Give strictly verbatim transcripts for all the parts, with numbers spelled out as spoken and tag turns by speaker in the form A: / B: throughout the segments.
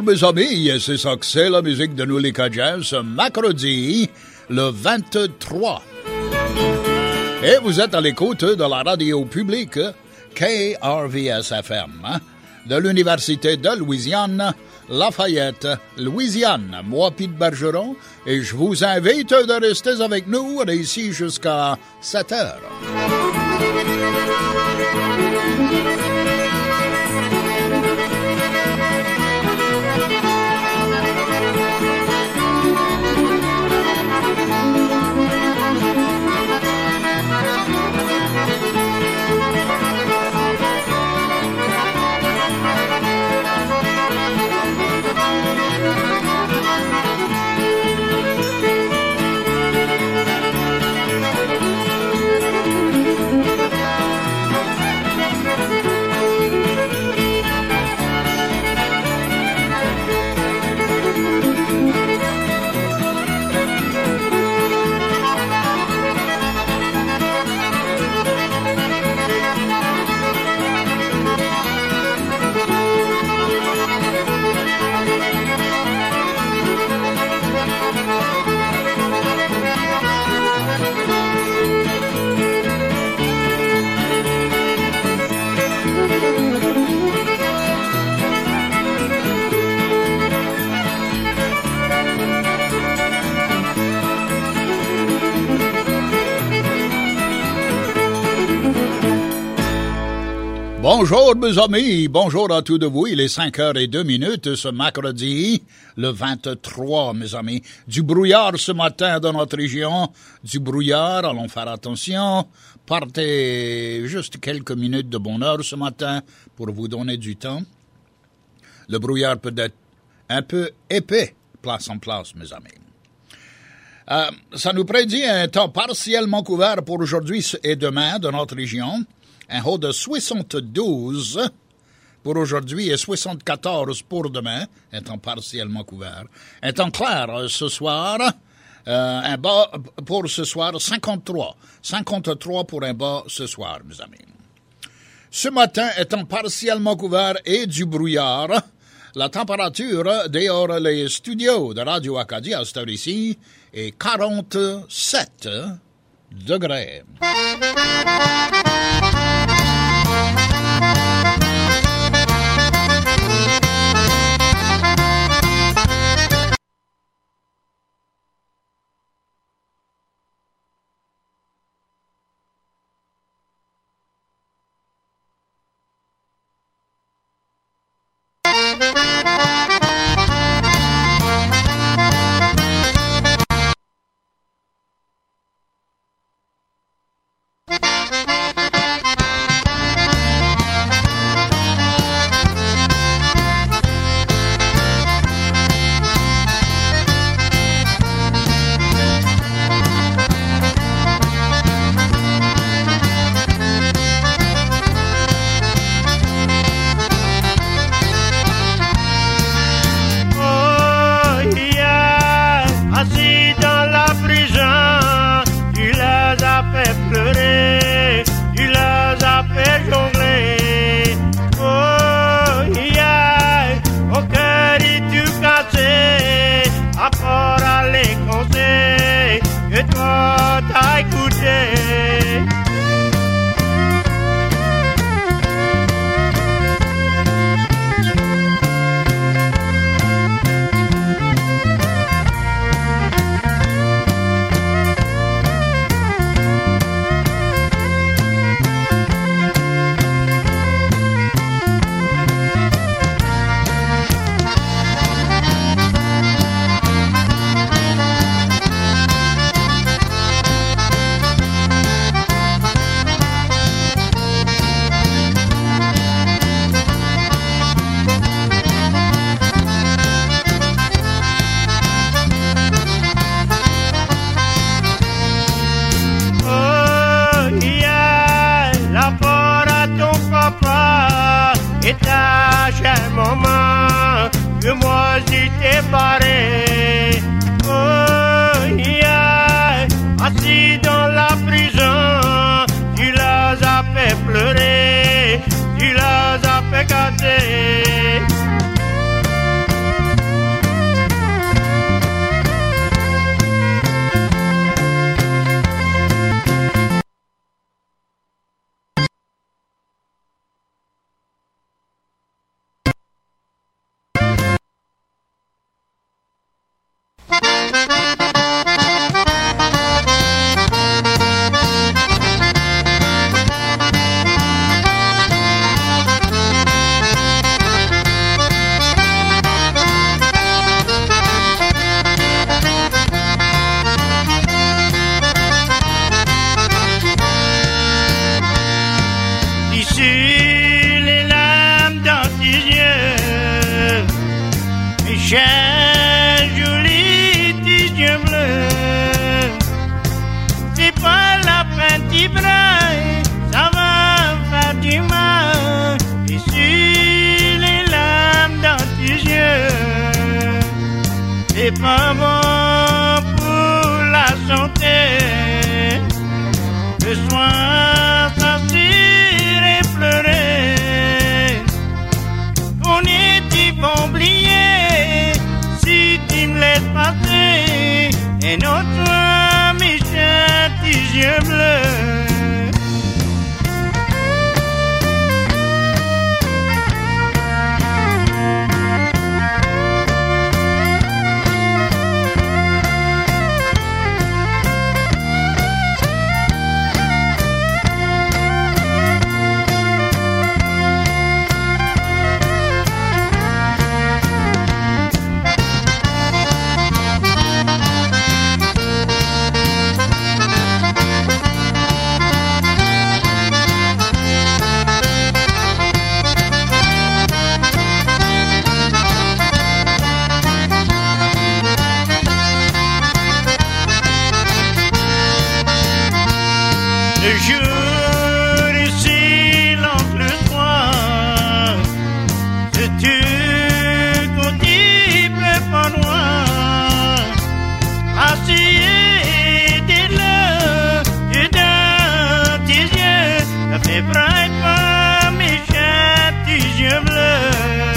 A: mes amis, c'est ça que c'est la musique de nous les Cajuns ce mercredi, le vingt-trois. Et vous êtes à l'écoute de la radio publique K R V S F M, hein, de l'Université de Louisiane, Lafayette, Louisiane. Moi, Pete Bergeron, et je vous invite de rester avec nous ici jusqu'à sept heures. Bonjour mes amis, bonjour à tous de vous, il est cinq heures zéro deux minutes ce mercredi, le vingt-trois mes amis. Du brouillard ce matin dans notre région, du brouillard, allons faire attention, partez juste quelques minutes de bonne heure ce matin pour vous donner du temps. Le brouillard peut être un peu épais, place en place mes amis. Euh, ça nous prédit un temps partiellement couvert pour aujourd'hui et demain dans notre région. Un haut de soixante-douze pour aujourd'hui et soixante-quatorze pour demain, un temps partiellement couvert. Un temps clair ce soir, euh, un bas pour ce soir, cinquante-trois. cinquante-trois pour un bas ce soir, mes amis. Ce matin, un temps partiellement couvert et du brouillard. La température dehors les studios de Radio Acadie à cette heure-ci est quarante-sept degrés.
B: pleurer, tu l'as fait gâter. Michel, joli petit yeux bleus, c'est pas la peine d'y brailler, ça va faire du mal. Et sur les larmes dans tes yeux, c'est pas bon pour la santé. Le soir, sortir et pleurer, on est bon oublier si tu me laisses passer. Et notre Michel, tes yeux bleus. Le jour ici, l'oncle le soir, c'est tu qu'on dit pas noir, assis de là, tu dans tes yeux, ça fait braille pas Michel, tes yeux bleus.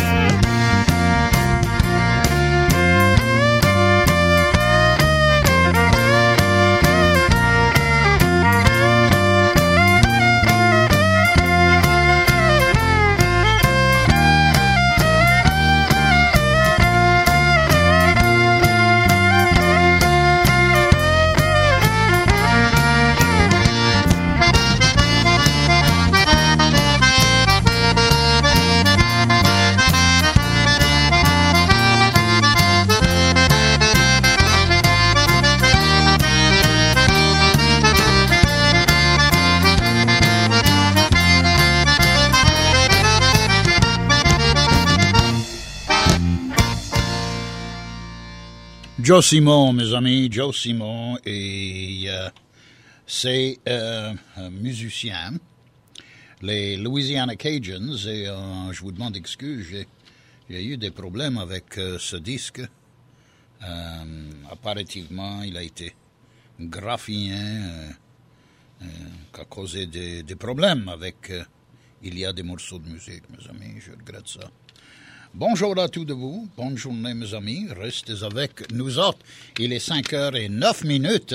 A: Joe Simon, mes amis, Joe Simon, et euh, c'est euh, un musicien, les Louisiana Cajuns, et euh, je vous demande excuse, j'ai, j'ai eu des problèmes avec euh, ce disque. Euh, apparemment, il a été graphié, euh, euh, qui a causé des, des problèmes avec, euh, il y a des morceaux de musique, mes amis, je regrette ça. Bonjour à tous de vous, bonne journée mes amis, restez avec nous autres. Il est cinq heures et neuf minutes.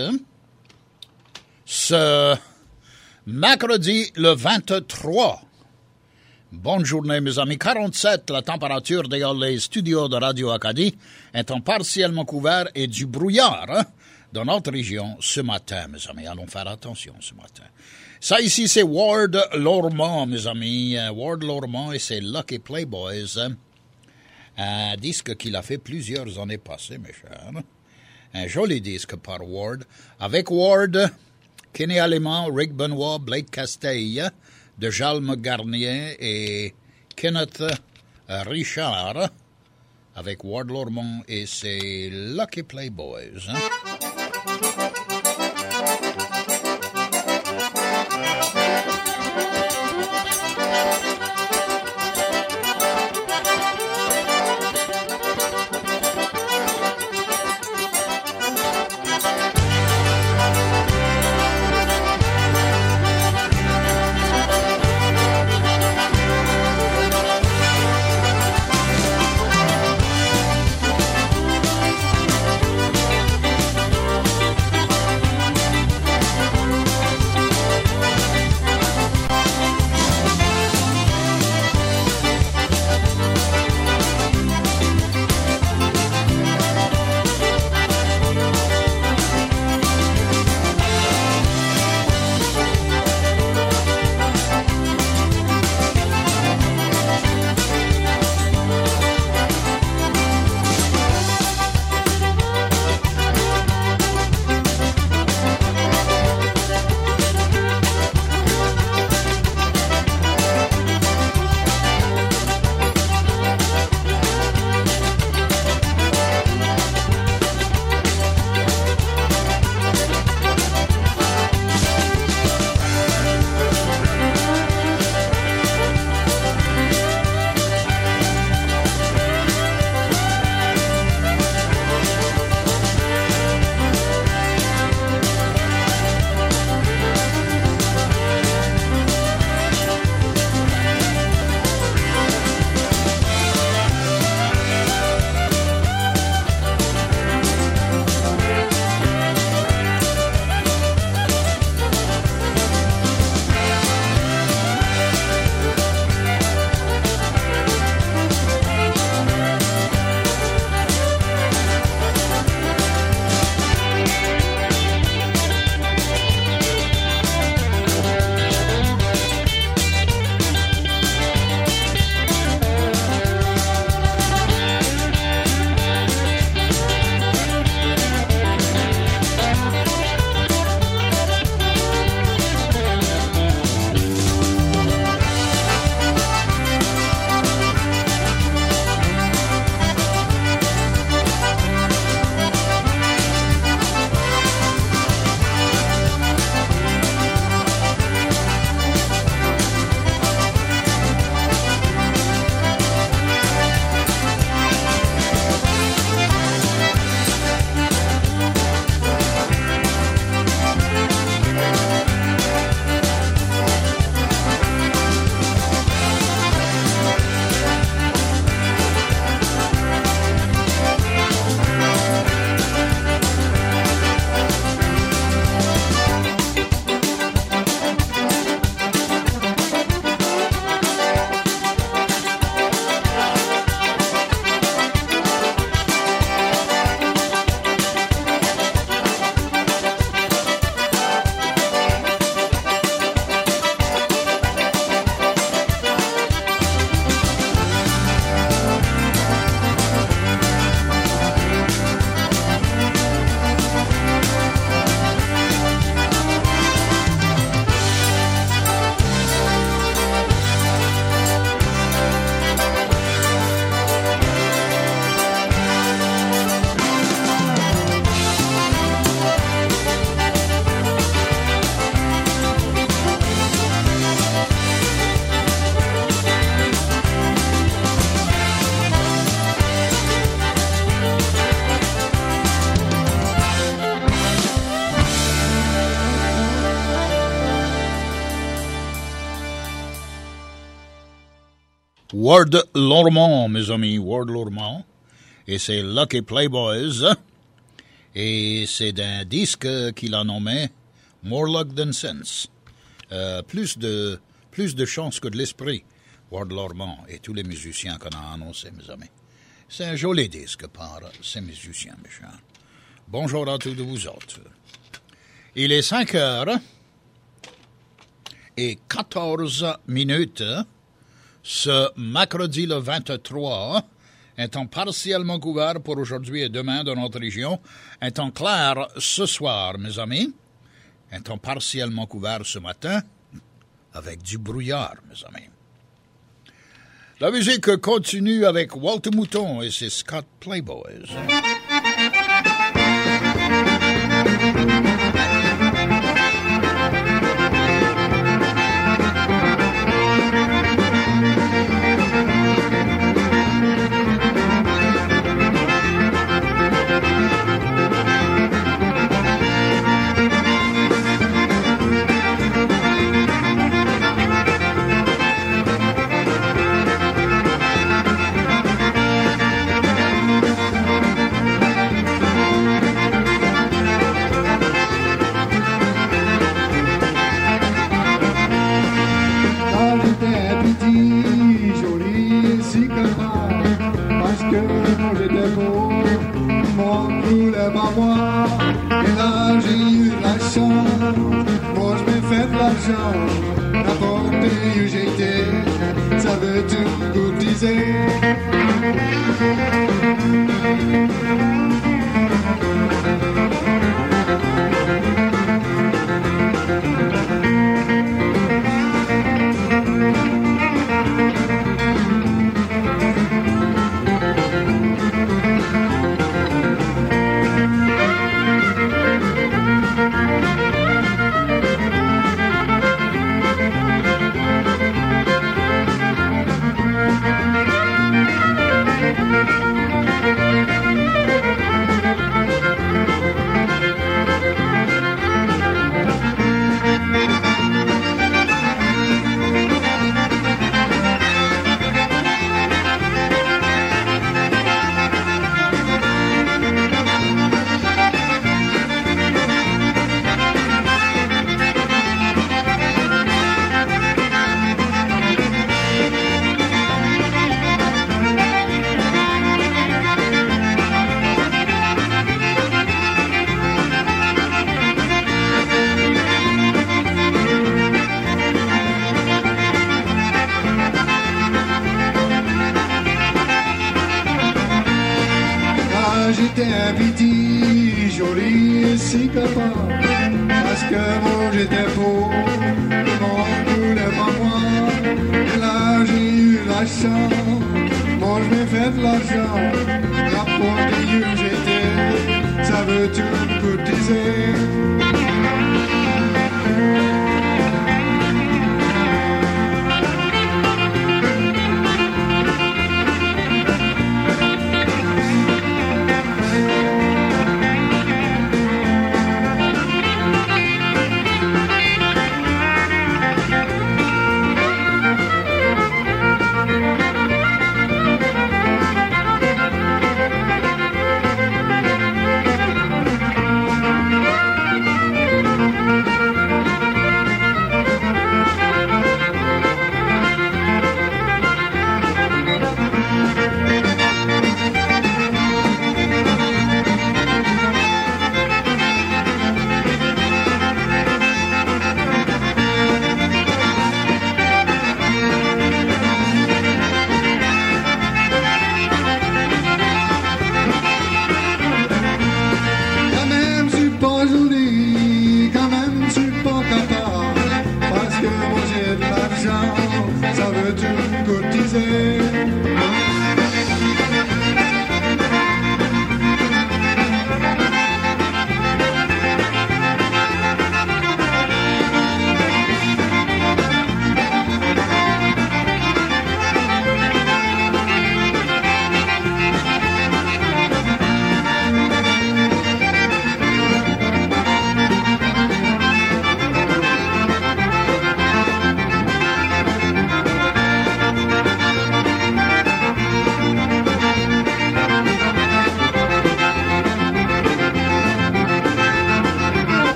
A: Ce mercredi le vingt-trois. Bonne journée mes amis, quarante-sept, la température dans les studios de Radio Acadie étant partiellement couvert et du brouillard hein, dans notre région ce matin mes amis. Allons faire attention ce matin. Ça ici c'est Ward Lormont mes amis, Ward Lormont et c'est Lucky Playboys. Hein. Un disque qu'il a fait plusieurs années passées, mes chers. Un joli disque par Ward. Avec Ward, Kenny Allemand, Rick Benoit, Blake Castille, de Jalme Garnier et Kenneth Richard. Avec Ward Lormont et ses Lucky Playboys. Hein? Ward Lormont, mes amis, Ward Lormont. Et c'est Lucky Playboys. Et c'est d'un disque qu'il a nommé More Luck Than Sense. Euh, plus de plus de chance que de l'esprit, Ward Lormont et tous les musiciens qu'on a annoncés, mes amis. C'est un joli disque par ces musiciens, mes chers. Bonjour à tous de vous autres. Il est cinq heures et quatorze minutes ce mercredi le vingt-trois, un temps partiellement couvert pour aujourd'hui et demain dans notre région, un temps clair ce soir, mes amis, un temps partiellement couvert ce matin, avec du brouillard, mes amis. La musique continue avec Walter Mouton et ses Scott Playboys.
C: N'importe où j'étais, ça veut tout courtiser.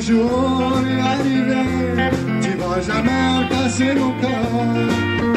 C: jour est arrivé, tu vas jamais casser mon cœur.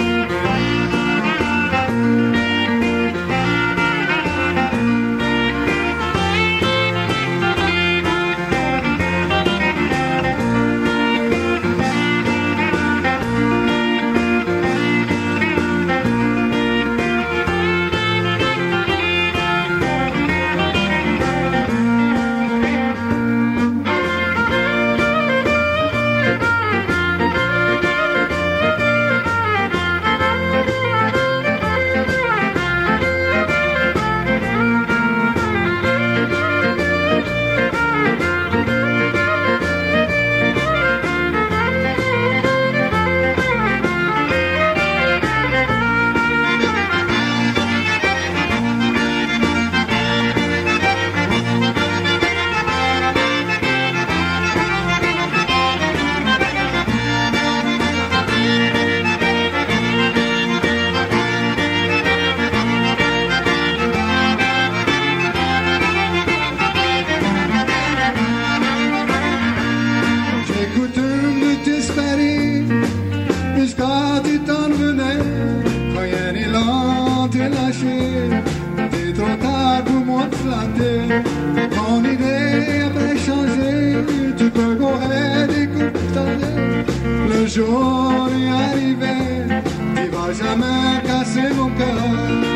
C: Mon idée avait changé, tu peux courir des coups tendus. Le jour est arrivé, tu vas jamais casser mon cœur.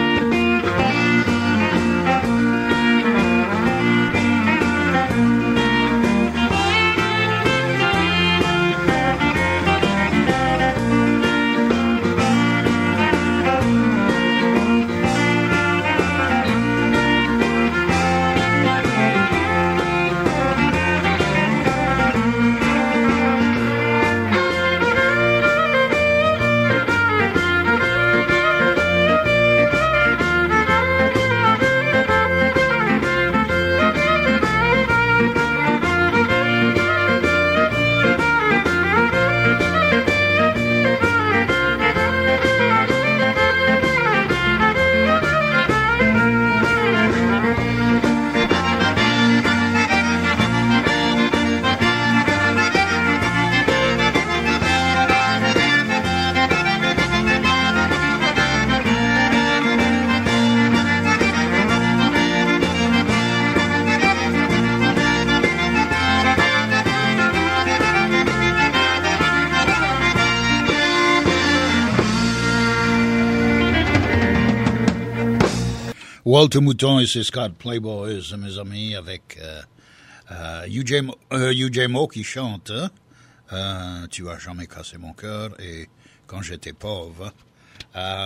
A: Walter Mouton et ses Scott Playboys, mes amis, avec euh, euh, U J Mo, euh, U J Mo qui chante hein? euh, Tu as jamais cassé mon cœur et Quand j'étais pauvre. Euh,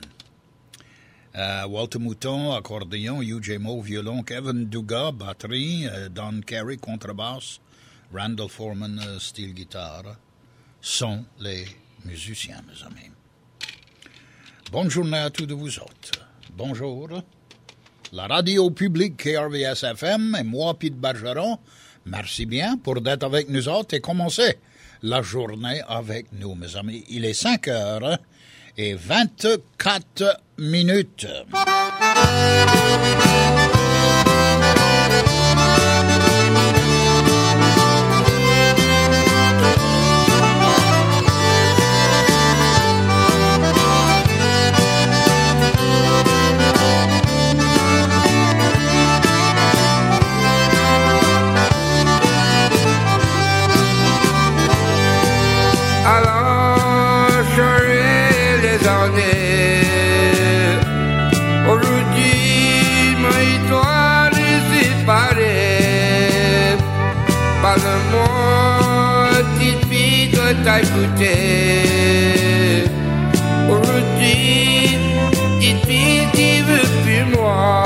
A: euh, Walter Mouton, accordéon, U J Mo, violon, Kevin Dugas, batterie, euh, Don Carey, contrebasse, Randall Foreman, euh, style guitare, sont les musiciens, mes amis. Bonne journée à tous de vous autres. Bonjour. La radio publique K R V S F M et moi, Pete Bergeron, merci bien pour d'être avec nous autres et commencer la journée avec nous, mes amis. Il est cinq heures et vingt-quatre minutes.
D: Alors, j'aurai les années. Aujourd'hui, moi et toi, les séparés. Parle-moi, petite fille, de t'écouter. Aujourd'hui, petite fille, tu veux plus moi.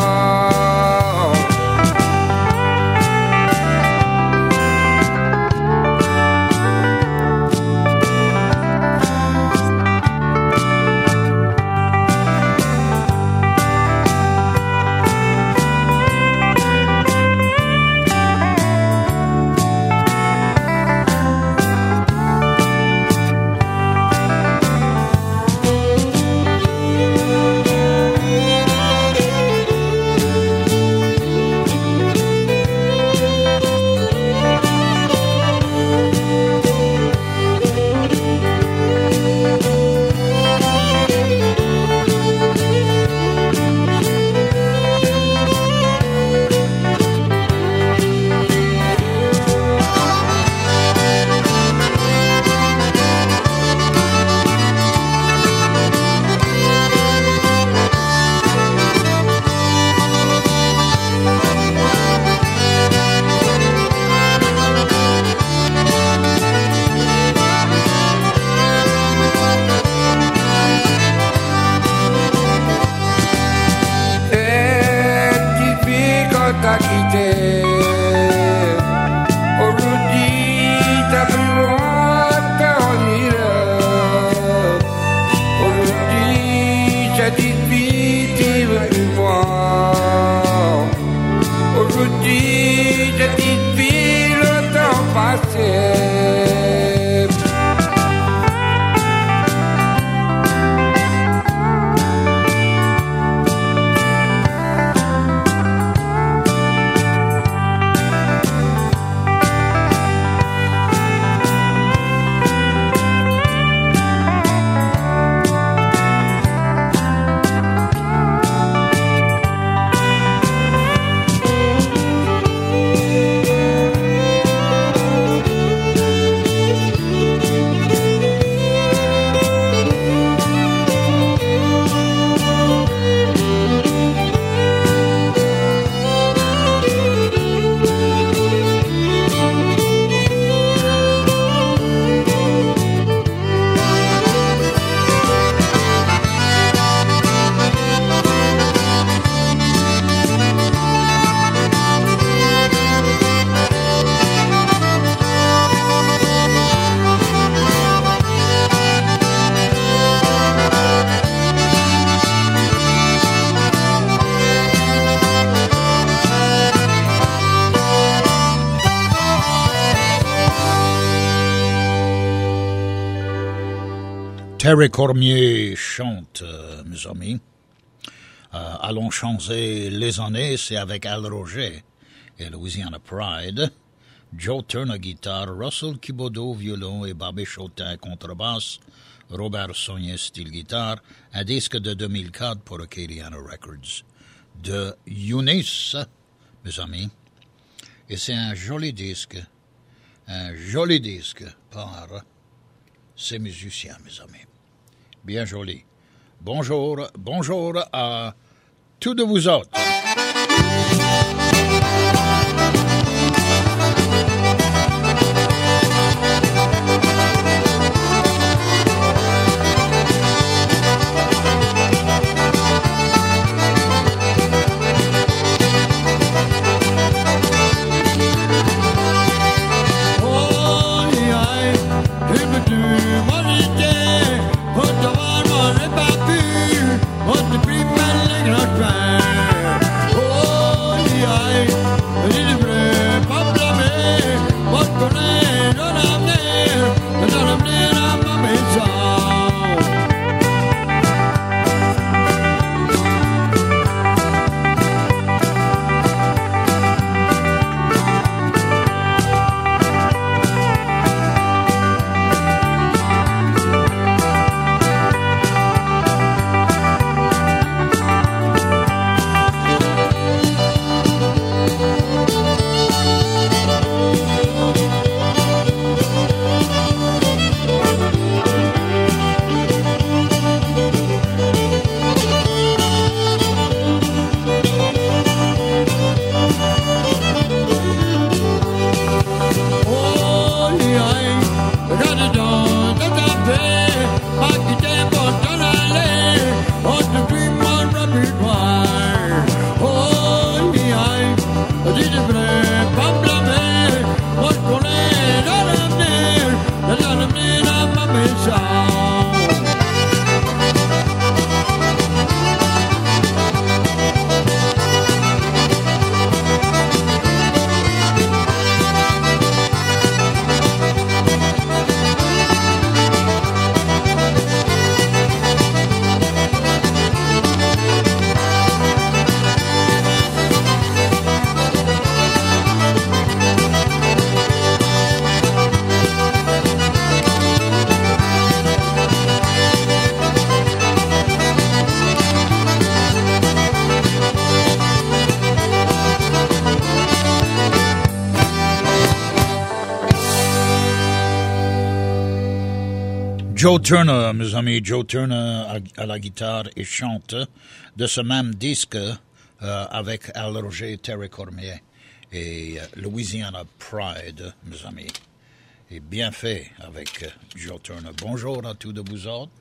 A: Terry Cormier chante, euh, mes amis. Euh, allons changer les années, c'est avec Al Roger et Louisiana Pride. Joe Turner guitare, Russell Kibodo violon et Bobby Chotin contrebasse, Robert Saunier style guitare, un disque de deux mille quatre pour Acadiana Records de Eunice, mes amis. Et c'est un joli disque, un joli disque par ces musiciens, mes amis. Bien joli. Bonjour, bonjour à tous de vous autres. Joe Turner, mes amis, Joe Turner à, à la guitare et chante de ce même disque euh, avec Al Roger, Terry Cormier et euh, Louisiana Pride, mes amis. Et bien fait avec euh, Joe Turner. Bonjour à tous de vous autres.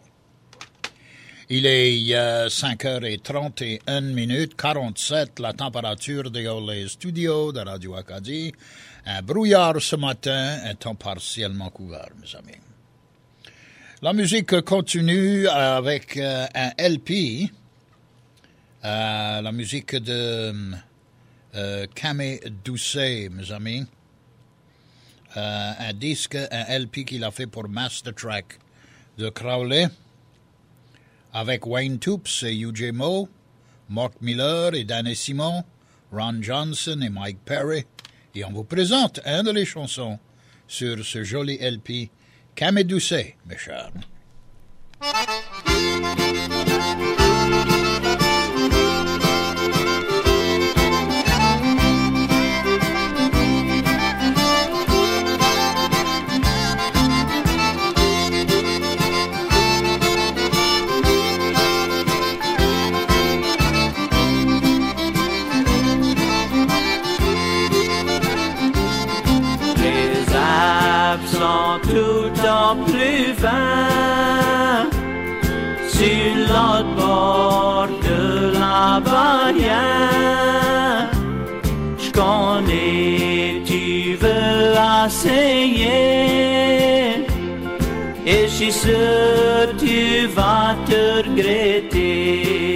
A: Il est euh, cinq heures trente et une minutes, quarante-sept, la température dans les studios de Radio Acadie. Un brouillard ce matin, un temps partiellement couvert, mes amis. La musique continue avec euh, un L P, euh, la musique de euh, Camé Doucet, mes amis. Euh, un disque, un L P qu'il a fait pour Master Track de Crowley, avec Wayne Toups et U J Moe, Mark Miller et Danny Simon, Ron Johnson et Mike Perry. Et on vous présente un de les chansons sur ce joli L P, Camé Doucet, mes chers.
B: Les Alpes sont tout en plus fins sur l'autre bord de la barrière. Je connais, tu veux essayer, et je suis sûr tu vas te regretter.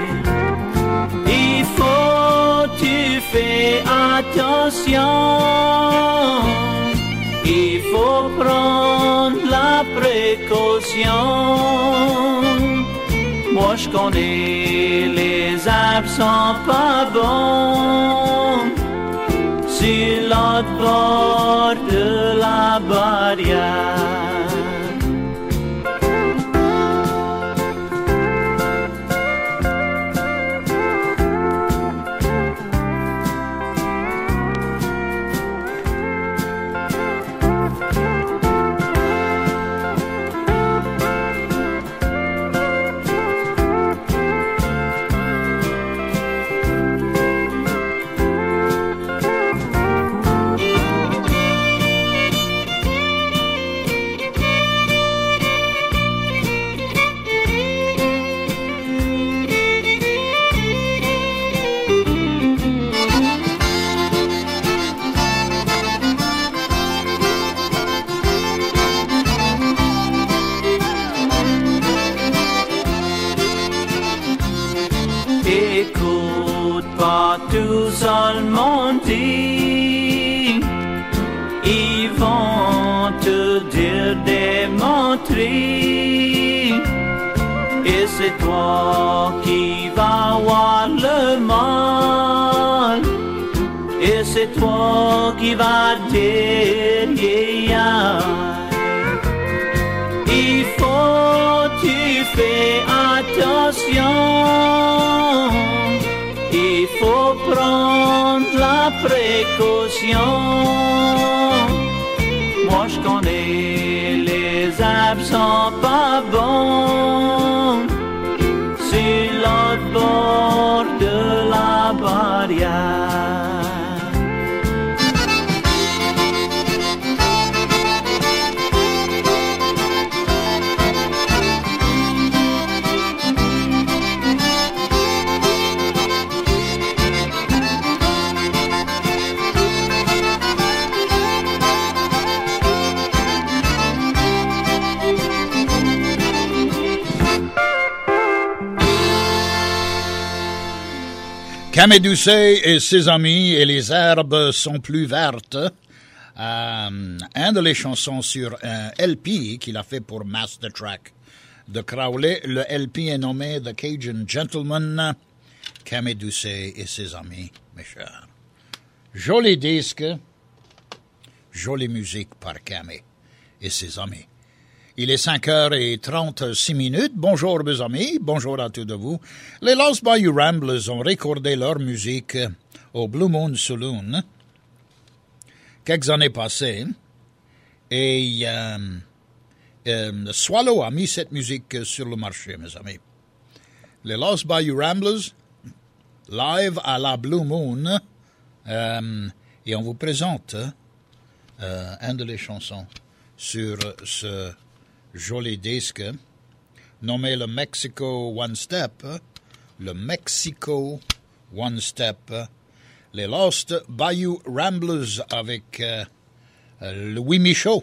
B: Il faut tu fais attention, il faut prendre la
D: la précaution. Moi je connais les absents pas bons sur l'autre bord de la barrière. Écoute pas tout seul mon dit, ils vont te dire des menteries, et c'est toi qui vas avoir le mal, et c'est toi qui vas dire yeah. Il faut tu fais attention, il faut prendre la précaution. Moi je connais les absents pas bons sur l'autre bord de la barrière.
A: Camé Doucet et ses amis et les herbes sont plus vertes. Euh, un de les chansons sur un L P qu'il a fait pour Master Track de Crowley. Le L P est nommé The Cajun Gentleman. Camé Doucet et ses amis, mes chers. Joli disque, jolie musique par Camé et ses amis. Il est cinq heures trente-six minutes. Bonjour, mes amis. Bonjour à tous de vous. Les Lost Bayou Ramblers ont recordé leur musique au Blue Moon Saloon quelques années passées. Et euh, euh, Swallow a mis cette musique sur le marché, mes amis. Les Lost Bayou Ramblers, live à la Blue Moon. Euh, et on vous présente euh, un de les chansons sur ce joli disque nommé le Mexico One Step, le Mexico One Step, les Lost Bayou Ramblers avec euh, Louis Michaud.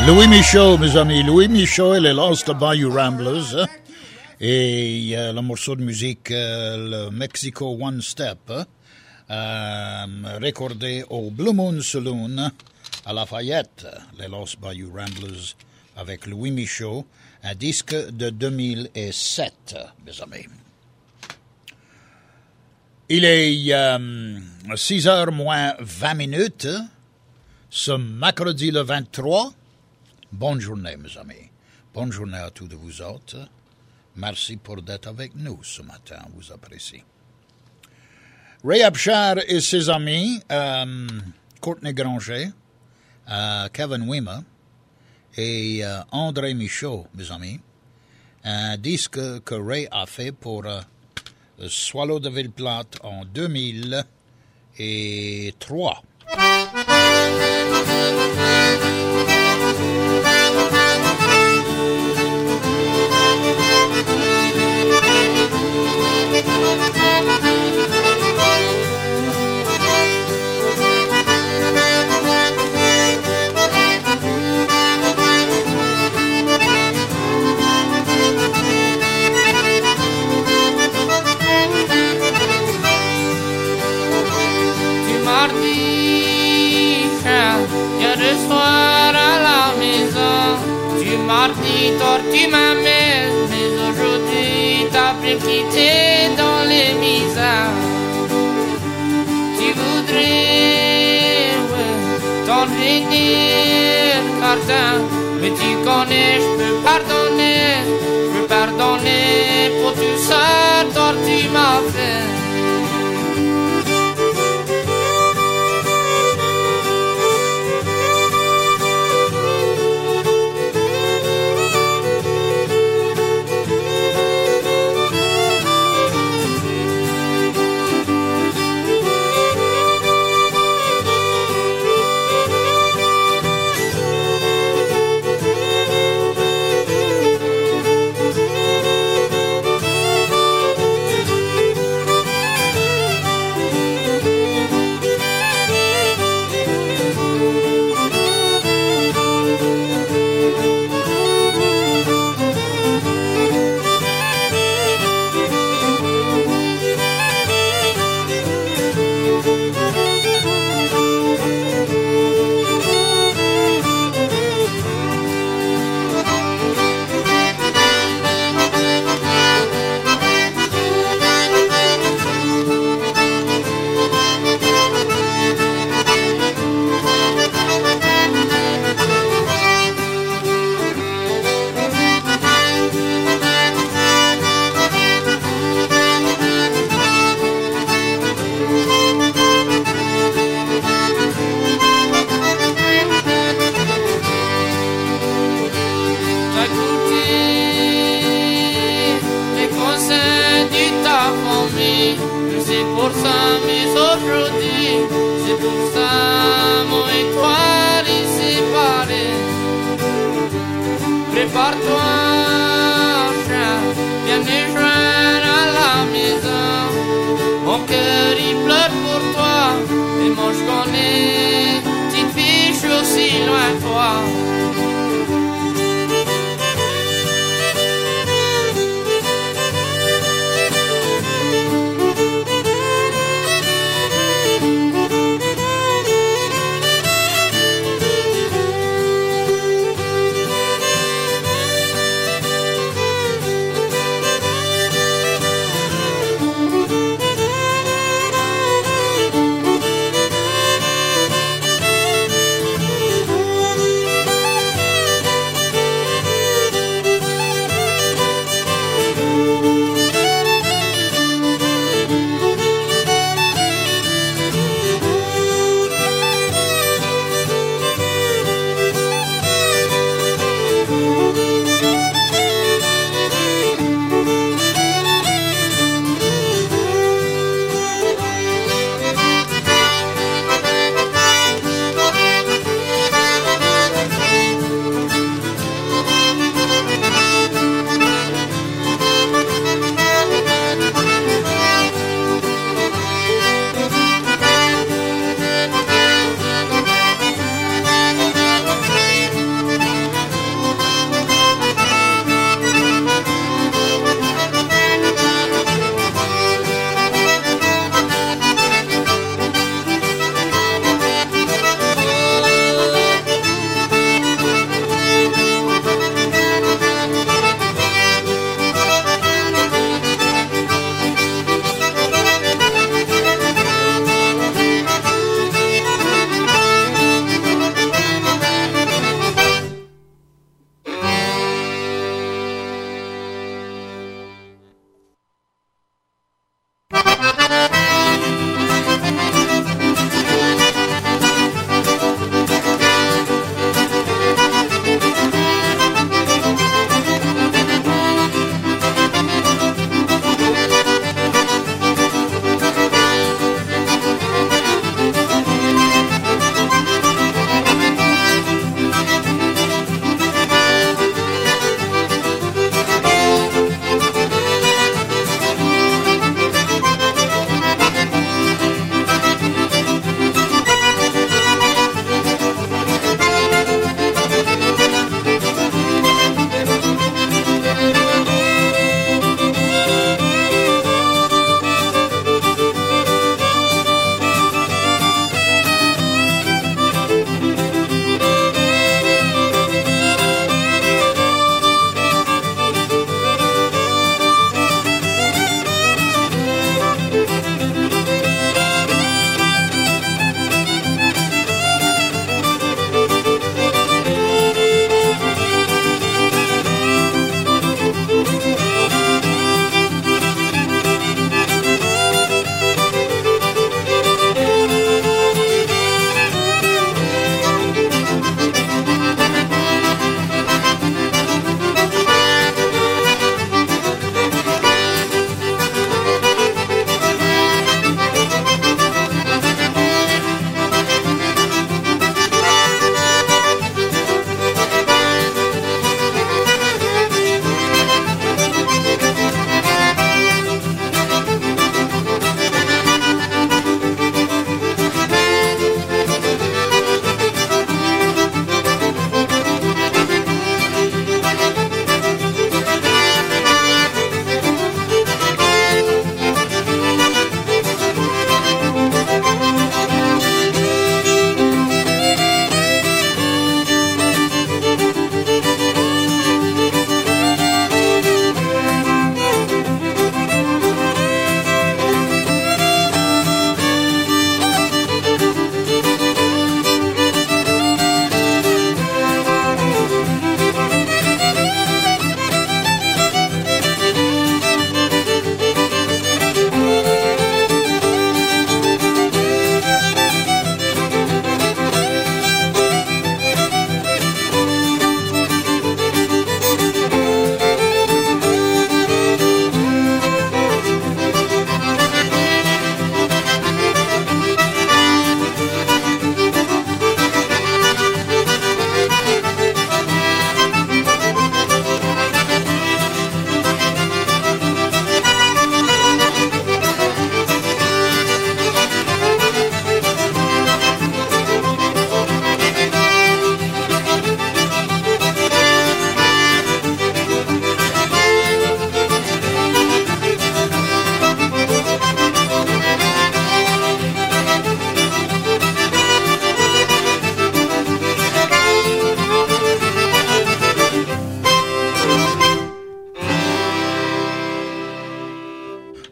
A: Louis Michaud, mes amis. Louis Michaud et les Lost Bayou Ramblers. Hein? Et euh, le morceau de musique, euh, le Mexico One Step, euh, recordé au Blue Moon Saloon à Lafayette. Les Lost Bayou Ramblers avec Louis Michaud, un disque de deux mille sept, mes amis. Il est euh, six heures moins vingt minutes, ce mercredi le vingt-trois. Bonne journée, mes amis. Bonne journée à tous de vous autres. Merci pour d'être avec nous ce matin. On vous apprécie. Ray Abshire et ses amis, euh, Courtney Granger, euh, Kevin Wimmer et euh, André Michaud, mes amis. Un disque que Ray a fait pour euh, Swallow de Ville-Plate en deux mille trois.
D: Soir à la maison, tu m'as dit tortue ma mère, mais aujourd'hui t'as pu quitter dans les misères. Tu voudrais, ouais, t'en venir, Martin, mais tu connais, je peux pardonner, je peux pardonner pour tout ça, tortue ma fait.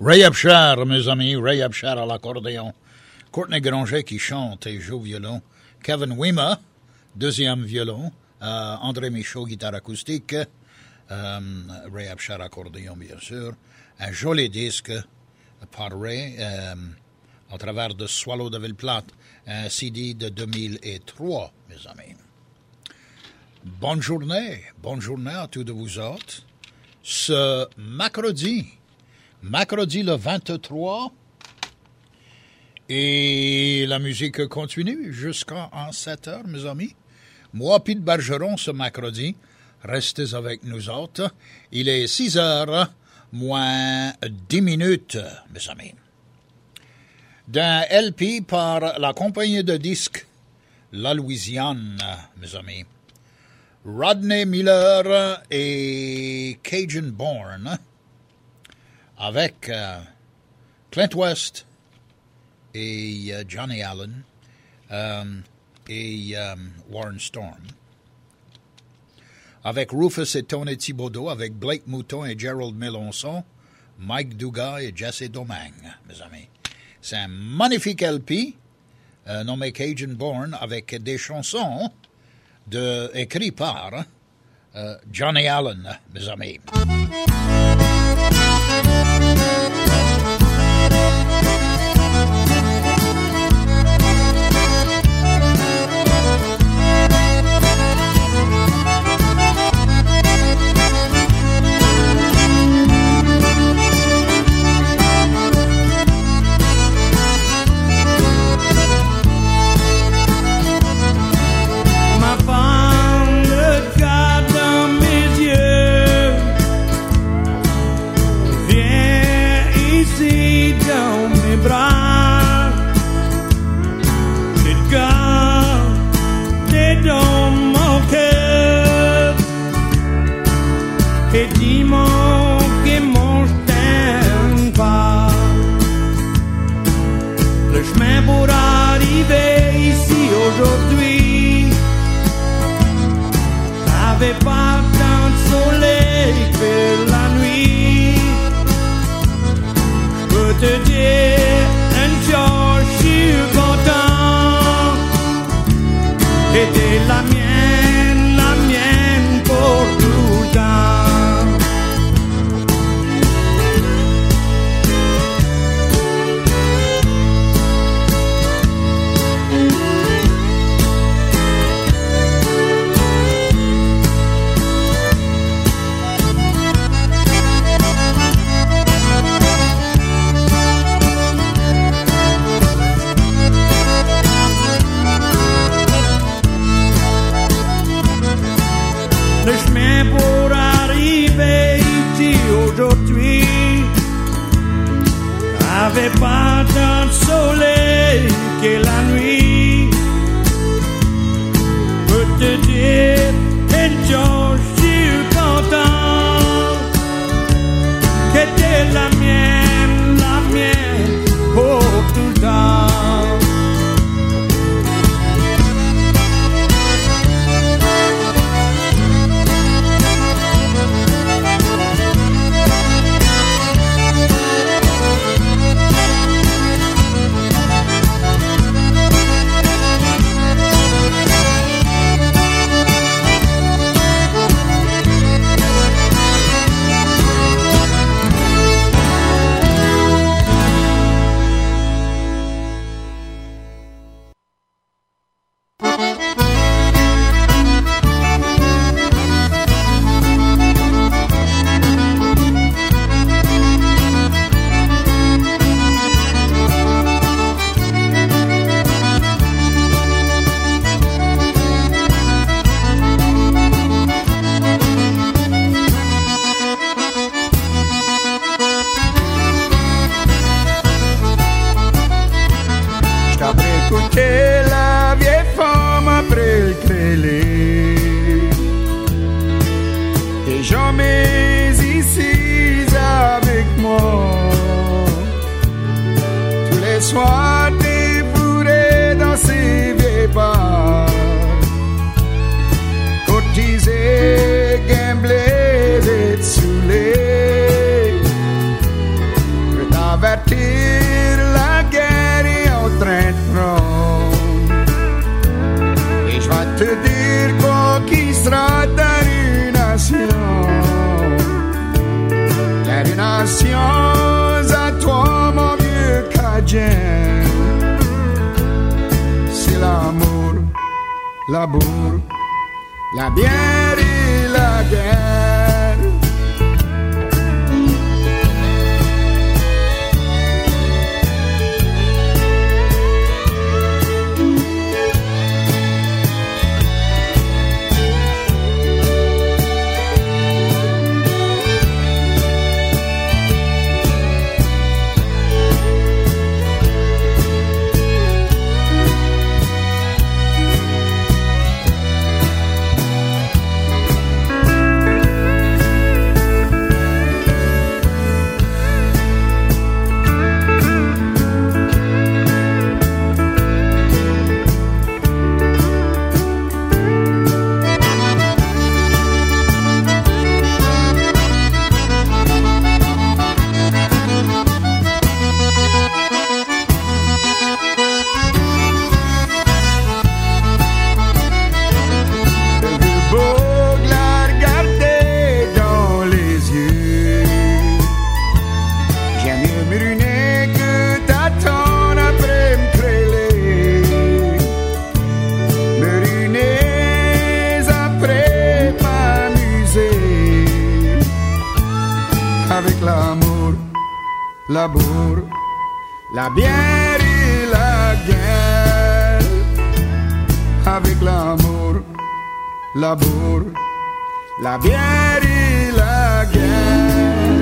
A: Ray Upshur, mes amis, Ray Upshur à l'accordéon. Courtney Granger qui chante et joue au violon. Kevin Wima, deuxième violon. Euh, André Michaud, guitare acoustique. Euh, Ray Upshur, accordéon, bien sûr. Un joli disque par Ray, euh, au travers de Swallow de Ville-Plate, un C D de deux mille trois, mes amis. Bonne journée, bonne journée à tous de vous autres. Ce mercredi, mercredi le vingt-trois, et la musique continue jusqu'à sept heures, mes amis. Moi, Pete Bergeron, ce mercredi, restez avec nous autres. Il est six heures moins dix minutes, mes amis. D'un L P par la compagnie de disques La Louisiane, mes amis. Rodney Miller et Cajun Born avec euh, Clint West et euh, Johnny Allen euh, et euh, Warren Storm. Avec Rufus et Tony Thibodeau, avec Blake Mouton et Gerald Mélenchon, Mike Dugas et Jesse Domingue, mes amis. C'est un magnifique L P euh, nommé Cajun Born avec des chansons de, écrites par euh, Johnny Allen, mes amis.
C: l'amour, la bière et la guerre. L'amour, la bière et la guerre. Avec l'amour, l'amour, la bière et la guerre.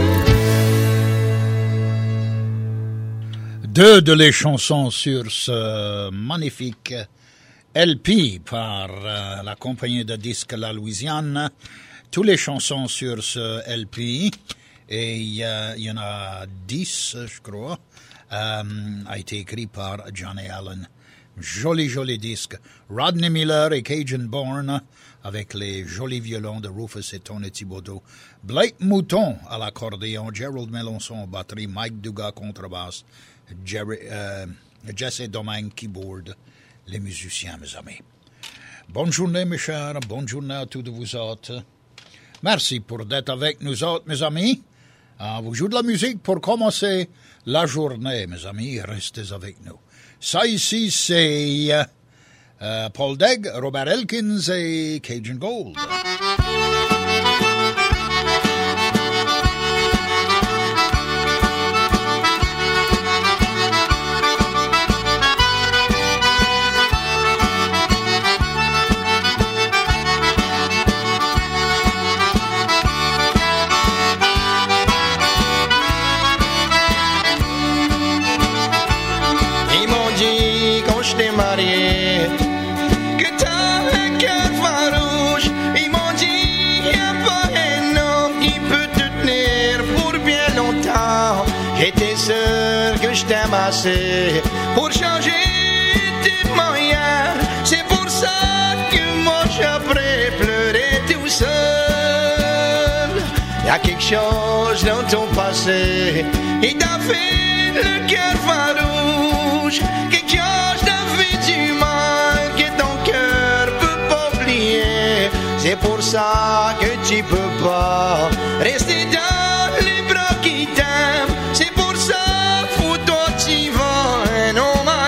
A: Deux de les chansons sur ce magnifique L P par euh, la compagnie de disques La Louisiane. Toutes les chansons sur ce L P, et il y, y en a dix, je crois, euh, a été écrit par Johnny Allen. Joli, joli disque. Rodney Miller et Cajun Bourne avec les jolis violons de Rufus et Tony Thibodeau. Blake Mouton à l'accordéon, Gerald Melançon aux batteries, Mike Dugas contrebasse, Jerry, euh, Jesse Domingue keyboard, les musiciens, mes amis. Bonne journée, mes chers. Bonne journée à tous de vous autres. Merci pour d'être avec nous autres, mes amis. On vous joue de la musique pour commencer la journée, mes amis. Restez avec nous. Ça ici, c'est euh, Paul Degg, Robert Elkins et Cajun Gold.
E: Marié, que t'as un cœur farouche. Ils m'ont dit y a pas un homme qui peut te tenir pour bien longtemps. J'étais sûr que je t'aime assez pour changer tes moyens. C'est pour ça que moi j'apprends pleurer tout seul. Y a quelque chose dans ton passé qui t'a fait le cœur farouche. Quelque chose t'a fait du mal que ton cœur peut pas oublier. C'est pour ça que tu peux pas rester dans les bras qui t'aiment. C'est pour ça faut toi tu vas un homme à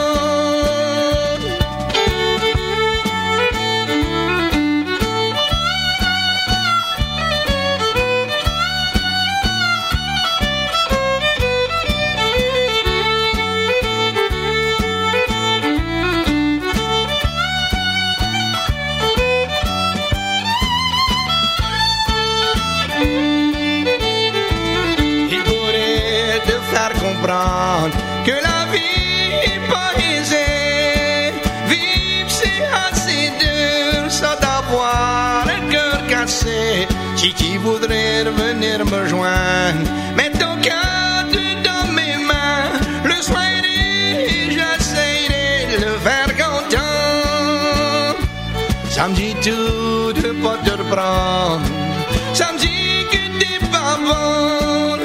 E: que la vie est pas aisée. Vivre c'est assez dur, ça d'avoir un cœur cassé. Si tu voudrais revenir me joindre, mets ton cœur dans mes mains. Le soirer, j'essaierai de le faire content. Ça me dit tout de pas te reprendre. Ça me dit que t'es pas bonne.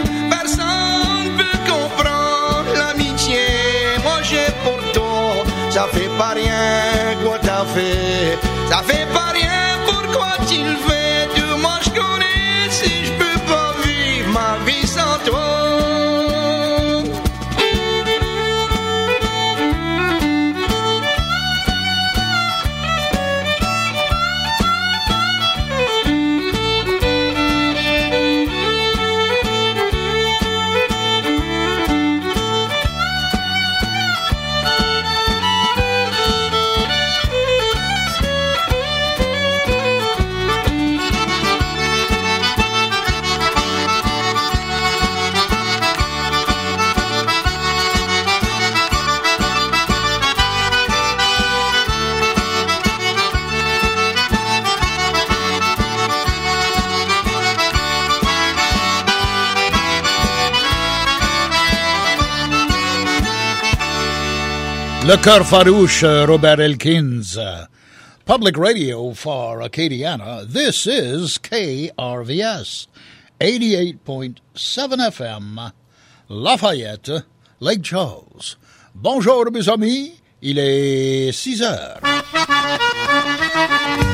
E: Ça fait pas rien quoi t'as fait. Ça fait pas rien pourquoi tu le fais. Tu moi je connais si je peux pas vivre ma vie sans toi.
A: Le cœur farouche, Robert Elkins. Public radio for Acadiana. This is K R V S, eighty-eight point seven F M, Lafayette, Lake Charles. Bonjour mes amis, il est six heures.